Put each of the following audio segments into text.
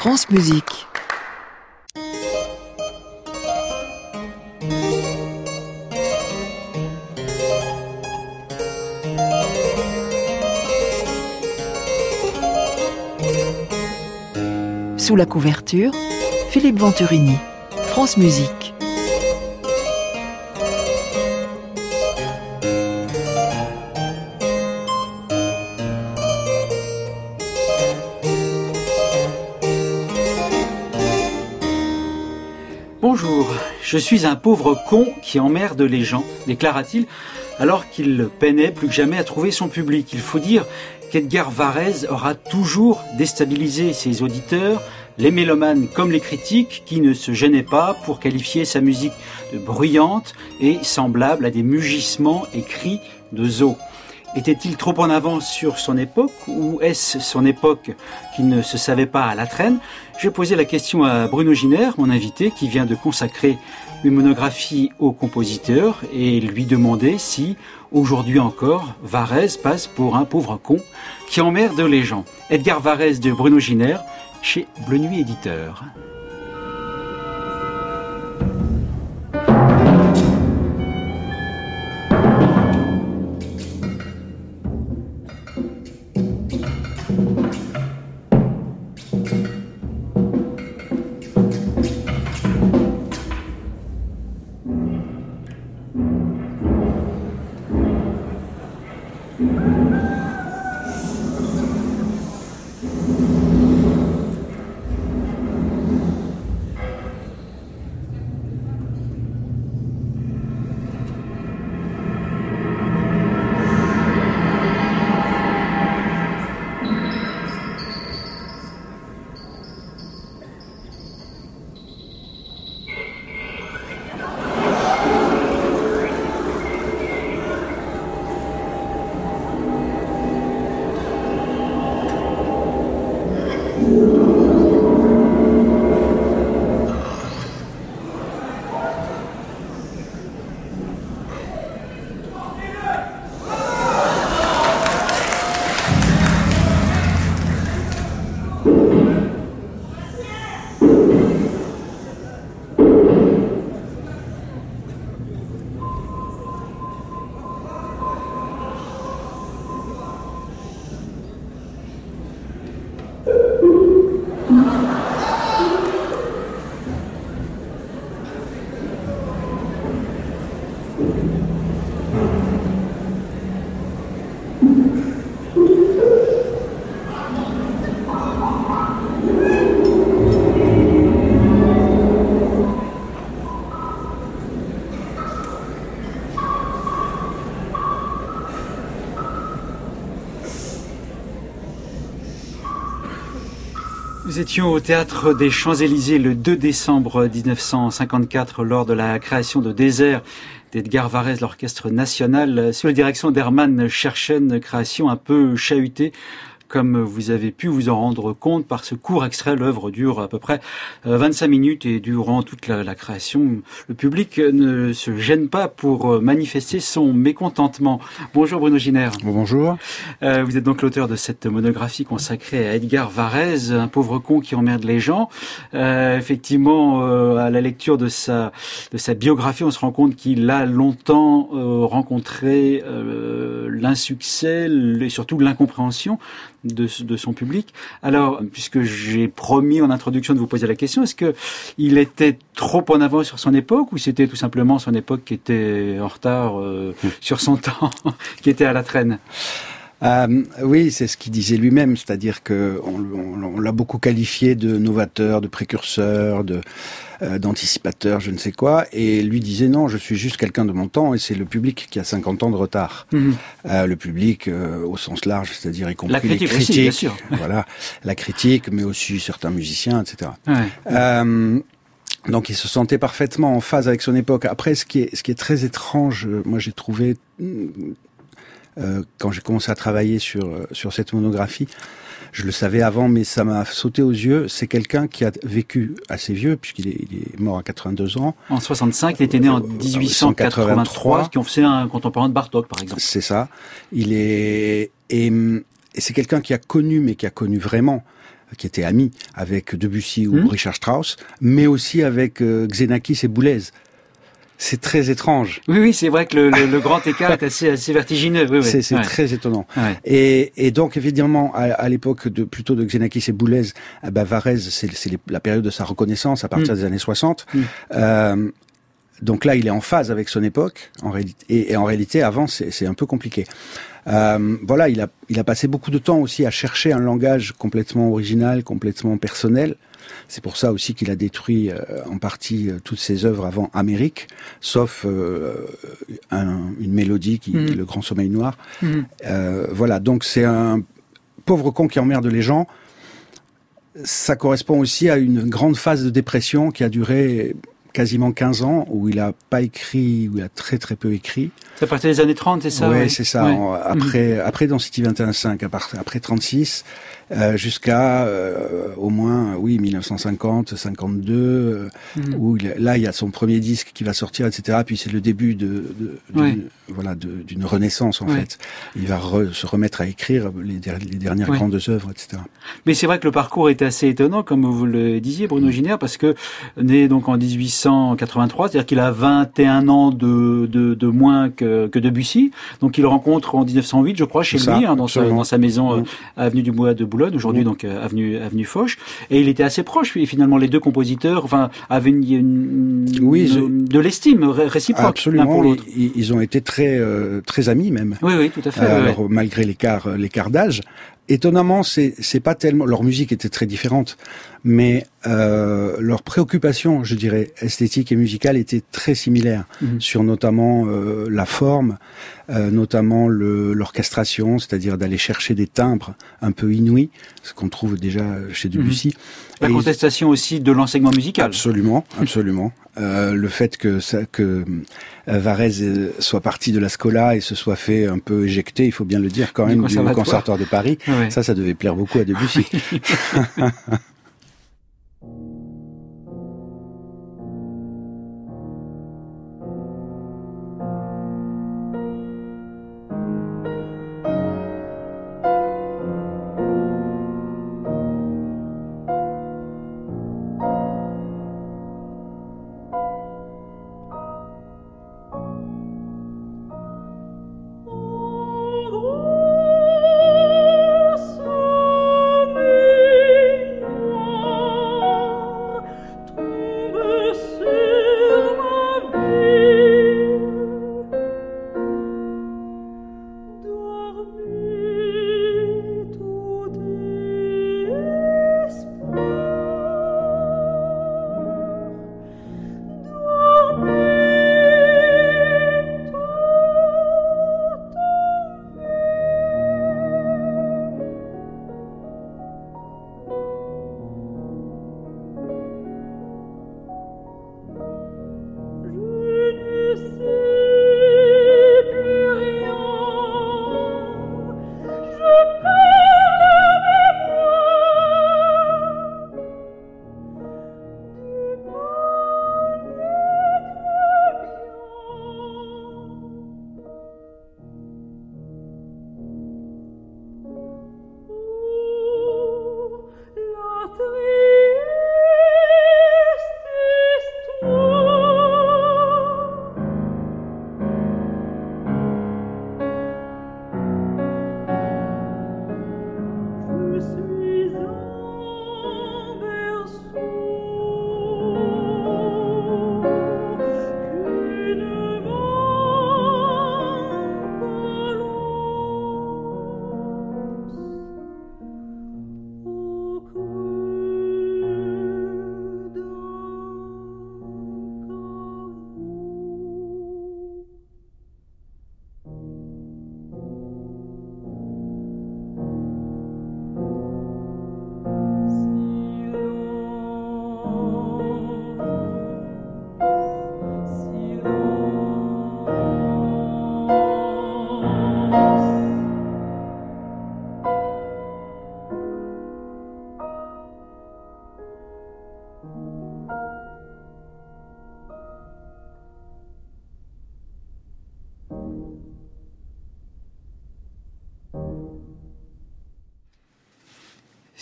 France Musique. Sous la couverture, Philippe Venturini, France Musique. Bonjour, je suis un pauvre con qui emmerde les gens, déclara-t-il, alors qu'il peinait plus que jamais à trouver son public. Il faut dire qu'Edgar Varèse aura toujours déstabilisé ses auditeurs, les mélomanes comme les critiques, qui ne se gênaient pas pour qualifier sa musique de bruyante et semblable à des mugissements et cris de zoo. Était-il trop en avance sur son époque, ou est-ce son époque qui ne se savait pas à la traîne? J'ai posé la question à Bruno Giner, mon invité, qui vient de consacrer une monographie au compositeur, et lui demander si, aujourd'hui encore, Varèse passe pour un pauvre con qui emmerde les gens. Edgar Varèse de Bruno Giner, chez Bleu Nuit Éditeur. Nous étions au Théâtre des Champs-Élysées le 2 décembre 1954 lors de la création de Désert d'Edgar Varèse, l'Orchestre National, sous la direction d'Hermann Scherchen, création un peu chahutée. Comme vous avez pu vous en rendre compte par ce court extrait, l'œuvre dure à peu près 25 minutes et durant toute la création, le public ne se gêne pas pour manifester son mécontentement. Bonjour Bruno Giner. Bonjour. Vous êtes donc l'auteur de cette monographie consacrée à Edgar Varèse, un pauvre con qui emmerde les gens. Effectivement, à la lecture de sa biographie, on se rend compte qu'il a longtemps rencontré l'insuccès et surtout l'incompréhension de son public. Alors, puisque j'ai promis en introduction de vous poser la question, est-ce que il était trop en avance sur son époque, ou c'était tout simplement son époque qui était en retard sur son temps, qui était à la traîne? Oui, c'est ce qu'il disait lui-même, c'est-à-dire que on l'a beaucoup qualifié de novateur, de précurseur, d'anticipateur, je ne sais quoi, et lui disait non, je suis juste quelqu'un de mon temps, et c'est le public qui a 50 ans de retard. Le public au sens large, c'est-à-dire y compris la critique les critiques, aussi, bien sûr. Voilà, la critique, mais aussi certains musiciens, etc. Ouais. Donc il se sentait parfaitement en phase avec son époque. Après, ce qui est très étrange, moi j'ai trouvé quand j'ai commencé à travailler sur cette monographie, je le savais avant, mais ça m'a sauté aux yeux. C'est quelqu'un qui a vécu assez vieux, puisqu'il est mort à 82 ans. En 65, il était né en 1883, ce qui en faisait un contemporain de Bartók, par exemple. C'est ça. Et c'est quelqu'un qui a connu, mais qui a connu vraiment qui était ami avec Debussy ou Richard Strauss, mais aussi avec Xenakis et Boulez. C'est très étrange. Oui, c'est vrai que le grand écart est assez vertigineux. Oui, c'est très étonnant. Ouais. Et donc, évidemment, à l'époque plutôt de Xenakis et Boulez, Varèse, c'est la période de sa reconnaissance à partir des années 60. Donc là, il est en phase avec son époque, en réalité. Et en réalité, avant, c'est un peu compliqué. Voilà, il a passé beaucoup de temps aussi à chercher un langage complètement original, complètement personnel. C'est pour ça aussi qu'il a détruit en partie toutes ses œuvres avant Amérique, sauf une mélodie qui est Le Grand Sommeil Noir. Voilà, donc c'est un pauvre con qui emmerde les gens. Ça correspond aussi à une grande phase de dépression qui a duré quasiment 15 ans, où il a pas écrit, où il a très très peu écrit. C'est à partir des années 30, c'est ça? Oui, c'est ça. Ouais. Après Density 21.5, après 36, jusqu'à au moins 1950, 52, où là il y a son premier disque qui va sortir, etc. Puis c'est le début d'une renaissance en fait. Il va se remettre à écrire les dernières grandes œuvres, etc. Mais c'est vrai que le parcours est assez étonnant, comme vous le disiez, Bruno Giner, parce que né donc en 1883, c'est-à-dire qu'il a 21 ans de moins que Debussy. Donc il le rencontre en 1908, je crois, chez lui, dans sa maison avenue du Bois de Boulogne, aujourd'hui donc avenue Foch. Et il était assez proche, et finalement les deux compositeurs, avaient de l'estime réciproque. Absolument. L'un pour l'autre. Ils ont été très très amis même. Oui, tout à fait. Alors malgré l'écart d'âge. Étonnamment, c'est pas tellement, leur musique était très différente, mais leurs préoccupations, je dirais, esthétiques et musicales étaient très similaires sur notamment la forme, notamment l'orchestration, c'est-à-dire d'aller chercher des timbres un peu inouïs, ce qu'on trouve déjà chez Debussy. La contestation aussi de l'enseignement musical. Absolument. Le fait que Varèse soit parti de la Scola et se soit fait un peu éjecter, il faut bien le dire quand même, du Conservatoire de Paris. Ouais. Ça devait plaire beaucoup à Debussy.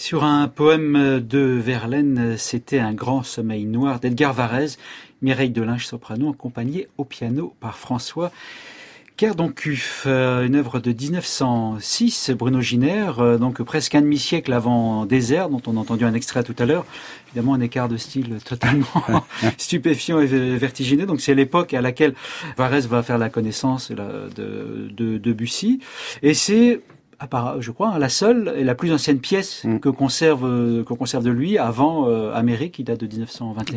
Sur un poème de Verlaine, c'était Un grand sommeil noir d'Edgar Varèse, Mireille Delinge soprano, accompagnée au piano par François Kerdoncuff, une œuvre de 1906, Bruno Giner, donc presque un demi-siècle avant Désert, dont on a entendu un extrait tout à l'heure. Évidemment, un écart de style totalement stupéfiant et vertigineux. Donc c'est l'époque à laquelle Varèse va faire la connaissance de Debussy. Et c'est, je crois, la seule et la plus ancienne pièce qu'on conserve de lui avant Amérique, qui date de 1921.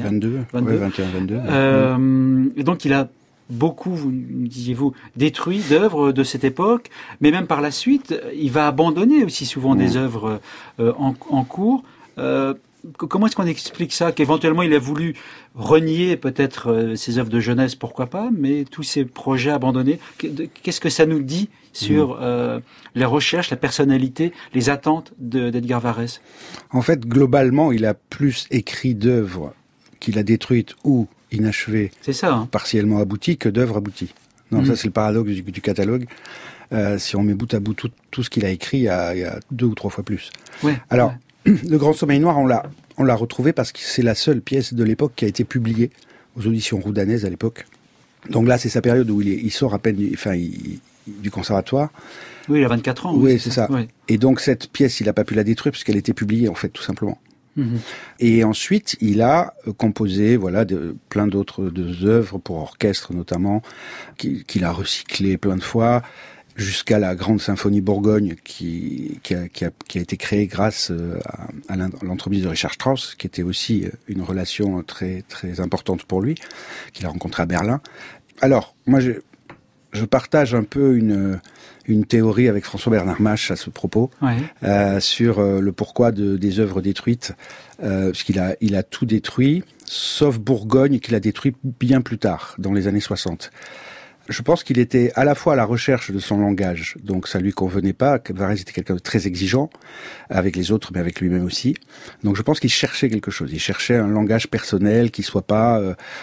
22. Et donc il a beaucoup, disiez-vous, détruit d'œuvres de cette époque, mais même par la suite, il va abandonner aussi souvent des œuvres en cours. Comment est-ce qu'on explique ça? Qu'éventuellement il a voulu renier peut-être ses œuvres de jeunesse, pourquoi pas, mais tous ces projets abandonnés, qu'est-ce que ça nous dit sur les recherches, la personnalité, les attentes d'Edgar Varèse? En fait, globalement, il a plus écrit d'œuvres qu'il a détruites ou inachevées, c'est ça, hein, partiellement abouties, que d'œuvres abouties. Non, ça c'est le paradoxe du catalogue. Si on met bout à bout tout ce qu'il a écrit, il y a 2 ou 3 fois plus. Ouais, alors, Le Grand Sommeil Noir, on l'a retrouvé parce que c'est la seule pièce de l'époque qui a été publiée aux auditions roudanaises à l'époque. Donc là, c'est sa période où il sort à peine du conservatoire. Oui, il a 24 ans. Oui, c'est ça. Oui. Et donc cette pièce, il n'a pas pu la détruire puisqu'elle était publiée, en fait, tout simplement. Et ensuite, il a composé, plein d'autres œuvres pour orchestre notamment, qu'il a recyclé plein de fois, jusqu'à la grande symphonie Bourgogne qui a été créée grâce à l'entremise de Richard Strauss, qui était aussi une relation très très importante pour lui, qu'il a rencontré à Berlin. Alors, moi, je partage un peu une théorie avec François-Bernard Mache à ce propos, sur le pourquoi des œuvres détruites, parce qu'il a tout détruit, sauf Bourgogne, qu'il a détruit bien plus tard, dans les années 60. Je pense qu'il était à la fois à la recherche de son langage, donc ça lui convenait pas. Varèse était quelqu'un de très exigeant avec les autres, mais avec lui-même aussi. Donc je pense qu'il cherchait quelque chose. Il cherchait un langage personnel qui soit pas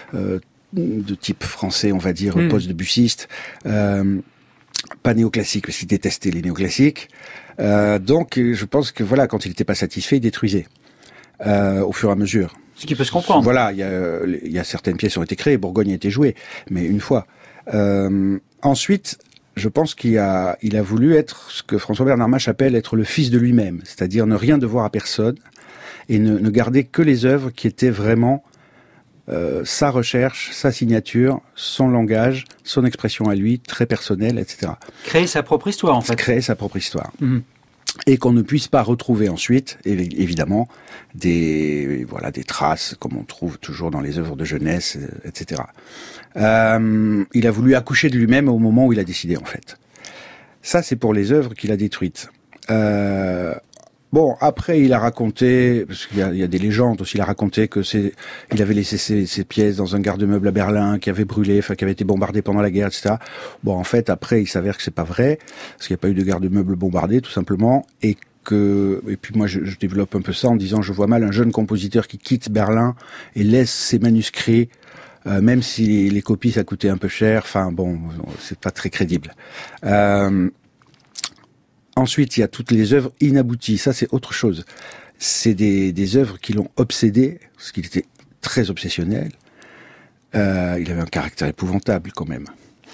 de type français, on va dire, post-debussiste, pas néoclassique, parce qu'il détestait les néoclassiques. Donc je pense que quand il n'était pas satisfait, il détruisait au fur et à mesure. Ce qui peut se comprendre. Voilà, il y a certaines pièces qui ont été créées, Bourgogne a été jouée, mais une fois. Ensuite, je pense qu'il a voulu être ce que François-Bernard Mache appelle être le fils de lui-même, c'est-à-dire ne rien devoir à personne et ne garder que les œuvres qui étaient vraiment sa recherche, sa signature, son langage, son expression à lui, très personnelle, etc. Créer sa propre histoire, en fait. Créer sa propre histoire. Et qu'on ne puisse pas retrouver ensuite, évidemment, des traces, comme on trouve toujours dans les œuvres de jeunesse, etc. Il a voulu accoucher de lui-même au moment où il a décidé, en fait. Ça, c'est pour les œuvres qu'il a détruites. Bon, après, il a raconté, parce qu'il y a des légendes aussi, il a raconté il avait laissé ses pièces dans un garde-meuble à Berlin, qui avait brûlé, qui avait été bombardé pendant la guerre, etc. Bon, en fait, après, il s'avère que c'est pas vrai, parce qu'il n'y a pas eu de garde-meuble bombardé, tout simplement, et puis moi, je développe un peu ça en disant, je vois mal un jeune compositeur qui quitte Berlin et laisse ses manuscrits, même si les copies, ça coûtait un peu cher, enfin bon, c'est pas très crédible. Ensuite, il y a toutes les œuvres inabouties. Ça, c'est autre chose. C'est des œuvres qui l'ont obsédé, parce qu'il était très obsessionnel. Il avait un caractère épouvantable, quand même.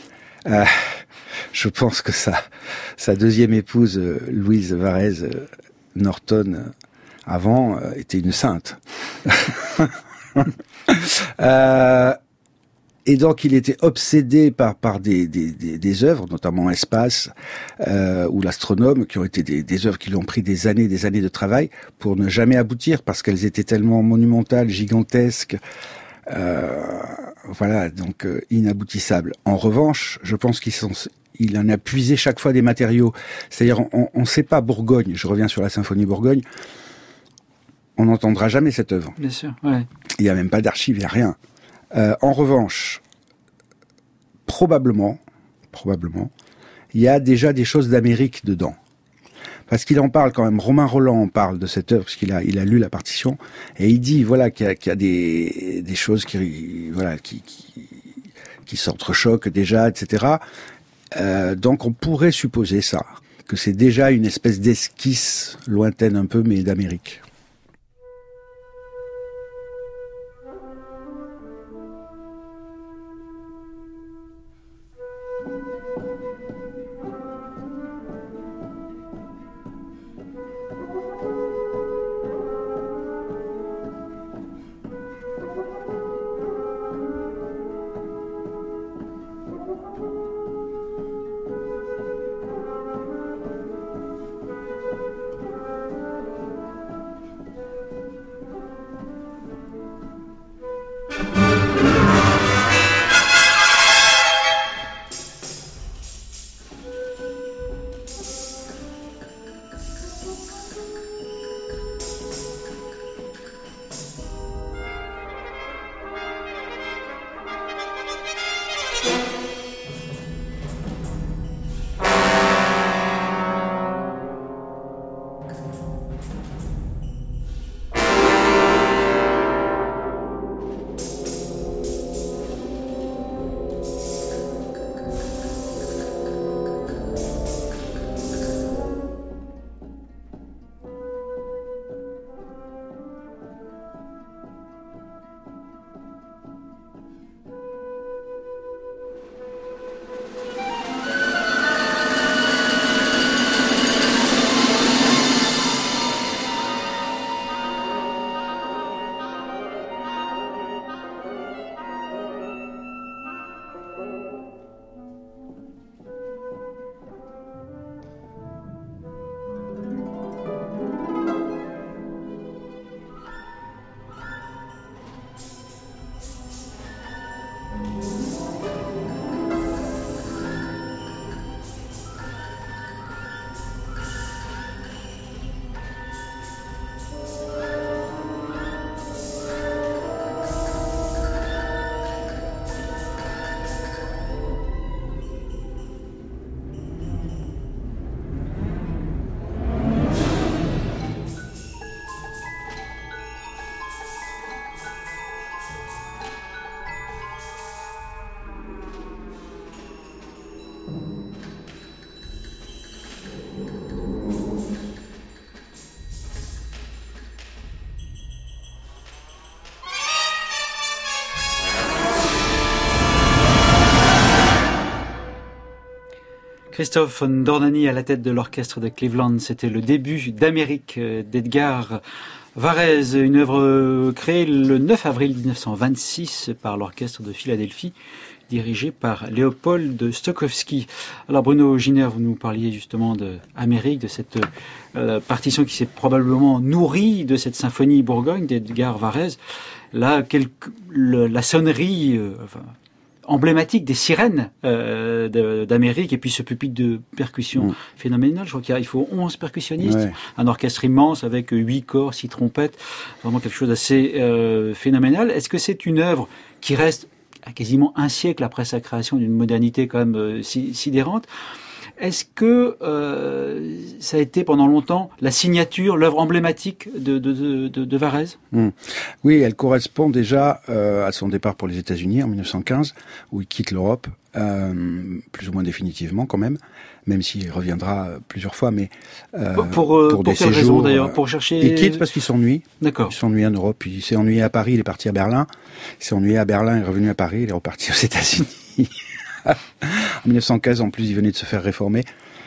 Je pense que sa deuxième épouse, Louise Varèse Norton, avant, était une sainte. Et donc, il était obsédé par des œuvres, notamment Espace ou L'Astronome, qui ont été des œuvres qui lui ont pris des années de travail pour ne jamais aboutir, parce qu'elles étaient tellement monumentales, gigantesques, donc inaboutissables. En revanche, je pense il en a puisé chaque fois des matériaux. C'est-à-dire, on ne sait pas Bourgogne, je reviens sur la symphonie Bourgogne, on n'entendra jamais cette œuvre. Bien sûr, ouais. Il n'y a même pas d'archives, il n'y a rien. En revanche, probablement, il y a déjà des choses d'Amérique dedans. Parce qu'il en parle quand même, Romain Roland en parle de cette œuvre, parce qu'il a lu la partition, et il dit, qu'il y a des choses qui s'entrechoquent déjà, etc. Donc on pourrait supposer ça, que c'est déjà une espèce d'esquisse lointaine un peu, mais d'Amérique. Christophe Dornani à la tête de l'orchestre de Cleveland, c'était le début d'Amérique d'Edgar Varèse, une œuvre créée le 9 avril 1926 par l'orchestre de Philadelphie, dirigé par Léopold Stokowski. Alors Bruno Giner, vous nous parliez justement d'Amérique, de cette partition qui s'est probablement nourrie de cette symphonie Bourgogne d'Edgar Varèse. Là, la sonnerie emblématique des sirènes d'Amérique, et puis ce pupitre de percussion phénoménal. Je crois qu'il faut 11 percussionnistes, un orchestre immense avec 8 corps, 6 trompettes, vraiment quelque chose d'assez phénoménal. Est-ce que c'est une œuvre qui reste à quasiment un siècle après sa création d'une modernité quand même sidérante? Est-ce que ça a été pendant longtemps la signature, l'œuvre emblématique de Varèse? Oui, elle correspond déjà à son départ pour les États-Unis en 1915, où il quitte l'Europe, plus ou moins définitivement quand même s'il reviendra plusieurs fois, mais pour des quelle raison d'ailleurs? Pour chercher... Il quitte parce qu'il s'ennuie. D'accord. Il s'ennuie en Europe, il s'est ennuyé à Paris, il est parti à Berlin. Il s'est ennuyé à Berlin, il est revenu à Paris, il est reparti aux États-Unis. En 1915, en plus, il venait de se faire réformer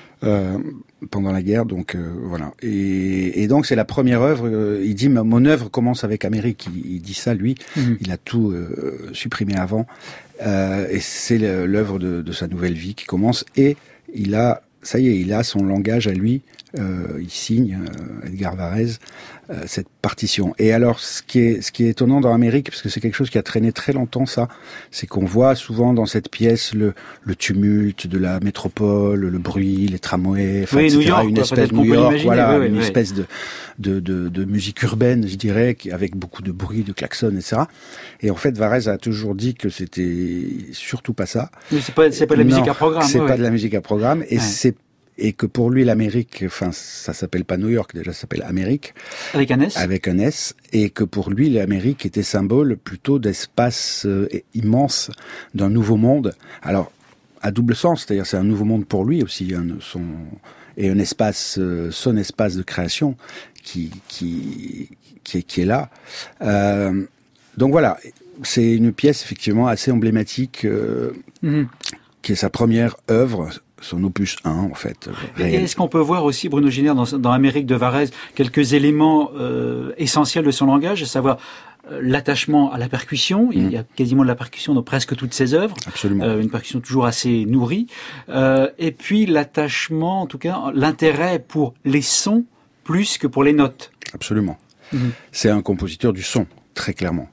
pendant la guerre, donc voilà. Et donc, c'est la première œuvre. Il dit, mon œuvre commence avec Amérique. Il dit ça, lui. Il a tout supprimé avant. Et c'est l'œuvre de sa nouvelle vie qui commence. Et il a son langage à lui. Il signe, Edgar Varèse, cette partition. Et alors, ce qui est étonnant dans Amérique, parce que c'est quelque chose qui a traîné très longtemps, ça, c'est qu'on voit souvent dans cette pièce le tumulte de la métropole, le bruit, les tramways, enfin, etc. New York, une espèce de New York, voilà, une espèce de musique urbaine, je dirais, avec beaucoup de bruit, de klaxons, etc. Et en fait, Varèse a toujours dit que c'était surtout pas ça. Mais c'est pas de la musique à programme. C'est pas de la musique à programme, et que pour lui l'Amérique, enfin ça s'appelle pas New York déjà, ça s'appelle Amérique avec un S. Avec un S, et que pour lui l'Amérique était symbole plutôt d'espace immense, d'un nouveau monde. Alors à double sens, c'est-à-dire c'est un nouveau monde pour lui aussi, et un espace, son espace de création qui est là. Donc voilà, c'est une pièce effectivement assez emblématique, qui est sa première œuvre, son opus 1 en fait. Et est-ce qu'on peut voir aussi, Bruno Giner, dans Amérique de Varèse, quelques éléments essentiels de son langage, à savoir l'attachement à la percussion. Il y a quasiment de la percussion dans presque toutes ses œuvres. Absolument. Une percussion toujours assez nourrie. Et puis l'attachement, en tout cas, l'intérêt pour les sons plus que pour les notes. Absolument. C'est un compositeur du son, très clairement.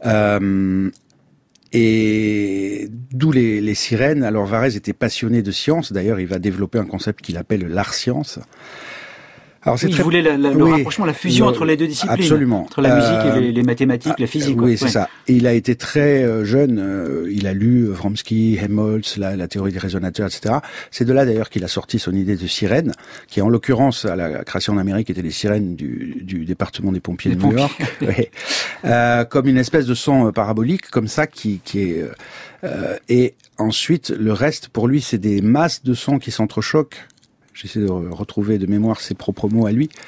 Et d'où les sirènes. Alors Varèse était passionné de science. D'ailleurs, il va développer un concept qu'il appelle l'art science. Alors, il voulait le rapprochement, la fusion entre les deux disciplines. Absolument. Entre la musique et les mathématiques, la physique. Oui, c'est ça. Et il a été très jeune. Il a lu Vronsky, Helmholtz, la théorie des résonateurs, etc. C'est de là d'ailleurs qu'il a sorti son idée de sirène, qui en l'occurrence à la création d'Amérique étaient les sirènes du département des pompiers de New York, comme une espèce de son parabolique comme ça qui est. Et ensuite le reste pour lui c'est des masses de sons qui s'entrechoquent. J'essaie de retrouver de mémoire ses propres mots à lui.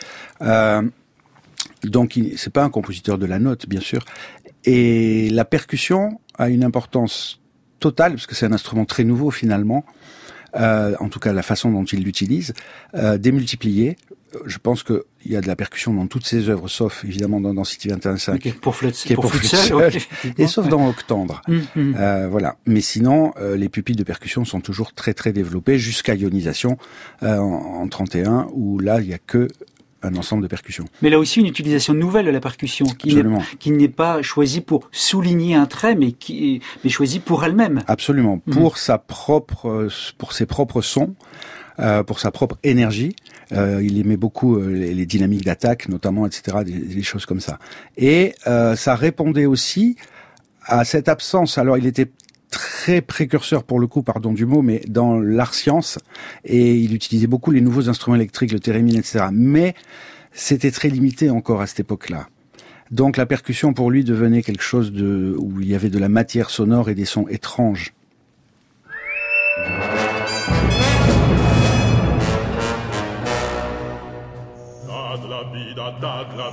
Donc, c'est pas un compositeur de la note, bien sûr. Et la percussion a une importance totale, parce que c'est un instrument très nouveau, finalement. En tout cas, la façon dont il l'utilise. Démultiplié. Je pense qu'il y a de la percussion dans toutes ses œuvres, sauf évidemment dans Density 21.5. Qui est pour flûte seul, et sauf dans Octandre. Voilà. Mais sinon, les pupilles de percussion sont toujours très très développées jusqu'à ionisation en 31, où là il y a que un ensemble de percussions. Mais là aussi une utilisation nouvelle de la percussion qui n'est pas choisie pour souligner un trait, mais choisie pour elle-même. Absolument. Pour ses propres sons. Pour sa propre énergie. Il aimait beaucoup les dynamiques d'attaque, notamment, etc., des choses comme ça. Et ça répondait aussi à cette absence. Alors, il était très précurseur, pour le coup, pardon du mot, mais dans l'art science, et il utilisait beaucoup les nouveaux instruments électriques, le thérémine, etc. Mais c'était très limité encore à cette époque-là. Donc, la percussion, pour lui, devenait quelque chose où il y avait de la matière sonore et des sons étranges. Dad la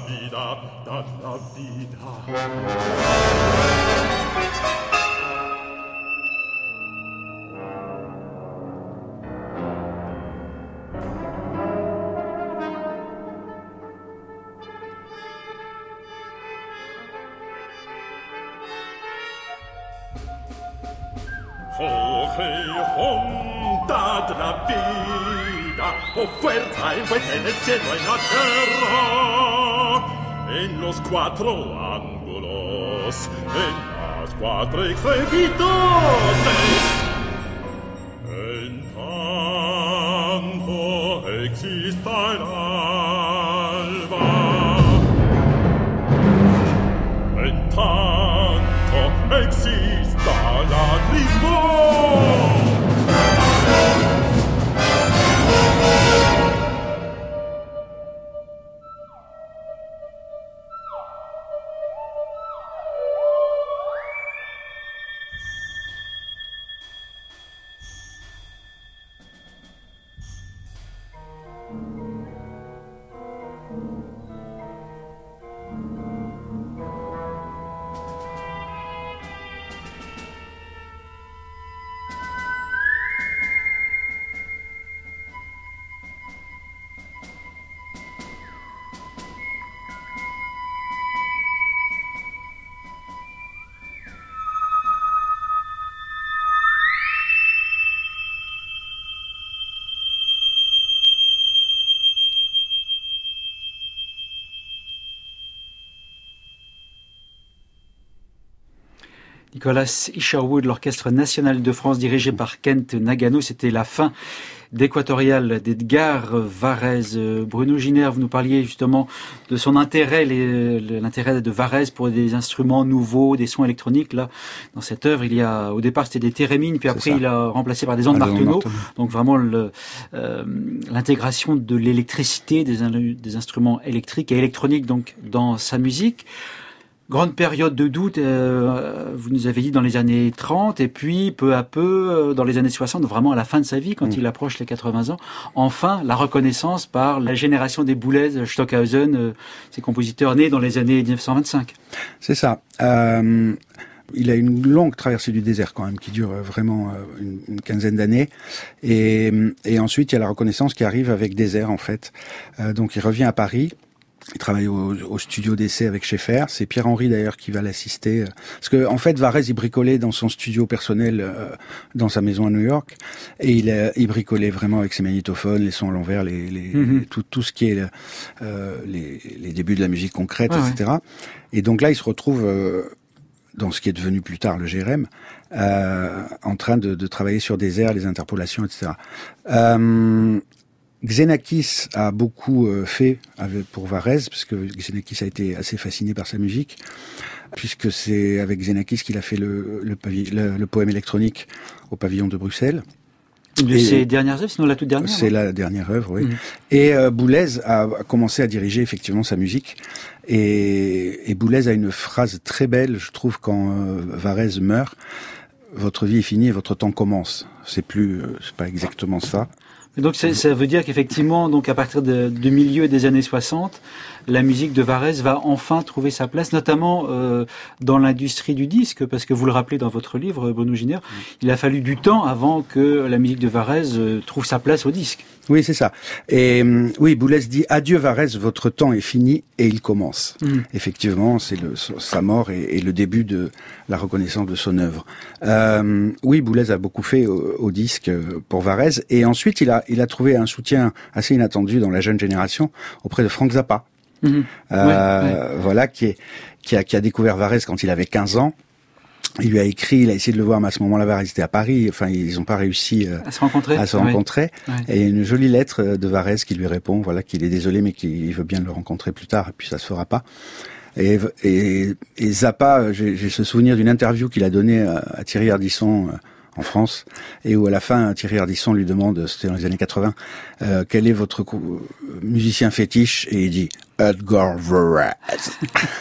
vida. Oh, hey, dad la vida, oferta envuelta en el cielo, en la tierra, en los cuatro ángulos, en las cuatro extremidades. En tanto exista el alba, en tanto exista la Lisboa. Nicolas Isherwood, l'Orchestre National de France dirigé par Kent Nagano. C'était la fin d'Équatorial d'Edgar Varèse. Bruno Giner, vous nous parliez justement de son intérêt, l'intérêt de Varèse pour des instruments nouveaux, des sons électroniques. Là, dans cette œuvre, il y a, au départ, c'était des thérémines, puis après, il a remplacé par des ondes Martenot. Donc vraiment, l'intégration de l'électricité, des instruments électriques et électroniques, donc, dans sa musique. grande période de doute, vous nous avez dit dans les années 30, et puis peu à peu, dans les années 60, vraiment à la fin de sa vie, quand il approche les 80 ans, enfin la reconnaissance par la génération des Boulez, Stockhausen, ces compositeurs nés dans les années 1925. C'est ça. Il a une longue traversée du désert quand même, qui dure vraiment une quinzaine d'années. Et ensuite, il y a la reconnaissance qui arrive avec Désert, en fait. Donc il revient à Paris. Il travaille au studio d'essai avec Schaeffer. C'est Pierre-Henry d'ailleurs qui va l'assister. Parce que en fait, Varèse, il bricolait dans son studio personnel, dans sa maison à New York, et il bricolait vraiment avec ses magnétophones, les sons à l'envers, tout ce qui est les débuts de la musique concrète, etc. Ouais. Et donc là, il se retrouve dans ce qui est devenu plus tard le GRM, en train de travailler sur des airs, les interpolations, etc. Xenakis a beaucoup fait pour Varèse, parce que Xenakis a été assez fasciné par sa musique, puisque c'est avec Xenakis qu'il a fait le poème électronique au pavillon de Bruxelles. De ses dernières œuvres, sinon la toute dernière. C'est la dernière œuvre, oui. Et Boulez a commencé à diriger effectivement sa musique. Et Boulez a une phrase très belle, je trouve, quand Varèse meurt. Votre vie est finie et votre temps commence. C'est pas exactement ça. Et donc ça veut dire qu'effectivement, donc à partir du milieu des années 60, la musique de Varèse va enfin trouver sa place, notamment dans l'industrie du disque, parce que vous le rappelez dans votre livre, Bruno Giner, il a fallu du temps avant que la musique de Varèse trouve sa place au disque. Oui, c'est ça. Et oui, Boulez dit « Adieu Varèse, votre temps est fini et il commence ». Effectivement, c'est sa mort et le début de la reconnaissance de son œuvre. Oui, Boulez a beaucoup fait au disque pour Varèse, et ensuite il a trouvé un soutien assez inattendu dans la jeune génération auprès de Frank Zappa. Voilà, qui a découvert Varèse quand il avait 15 ans. Il lui a écrit, il a essayé de le voir, mais à ce moment-là, Varèse était à Paris. Enfin, ils n'ont pas réussi à se rencontrer. Ouais. Et il y a une jolie lettre de Varèse qui lui répond, voilà, qu'il est désolé, mais qu'il veut bien le rencontrer plus tard, et puis ça se fera pas. Et Zappa, j'ai ce souvenir d'une interview qu'il a donnée à Thierry Ardisson en France, et où à la fin Thierry Ardisson lui demande, c'était dans les années 80, quel est votre musicien fétiche, et il dit Edgar Varèse.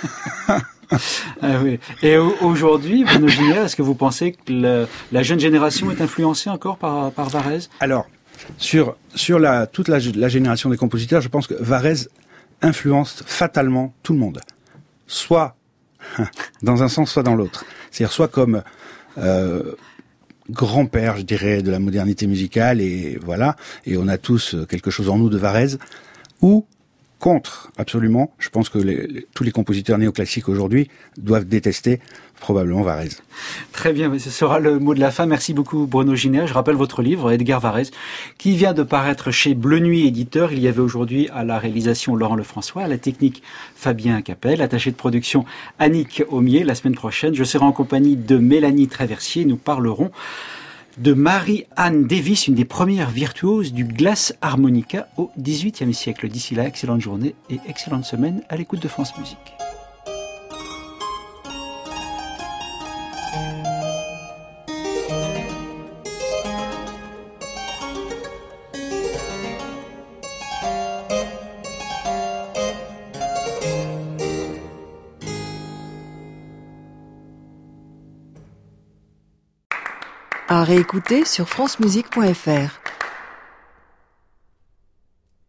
Ah oui. Et aujourd'hui, Bruno Giner, est-ce que vous pensez que la jeune génération est influencée encore par Varèse? Alors, sur toute la génération des compositeurs, je pense que Varèse influence fatalement tout le monde. Soit dans un sens, soit dans l'autre. C'est-à-dire soit comme grand-père, je dirais, de la modernité musicale, et voilà, et on a tous quelque chose en nous de Varèse, ou contre, absolument. Je pense que tous les compositeurs néoclassiques aujourd'hui doivent détester probablement Varèse. Très bien, ce sera le mot de la fin. Merci beaucoup Bruno Giner. Je rappelle votre livre, Edgar Varèse, qui vient de paraître chez Bleu Nuit éditeur. Il y avait aujourd'hui à la réalisation Laurent Lefrançois, à la technique Fabien Capel, attaché de production Annick Aumier. La semaine prochaine, je serai en compagnie de Mélanie Traversier. Nous parlerons de Mary-Anne Davis, une des premières virtuoses du glass harmonica au XVIIIe siècle. D'ici là, excellente journée et excellente semaine à l'écoute de France Musique. À réécouter sur francemusique.fr.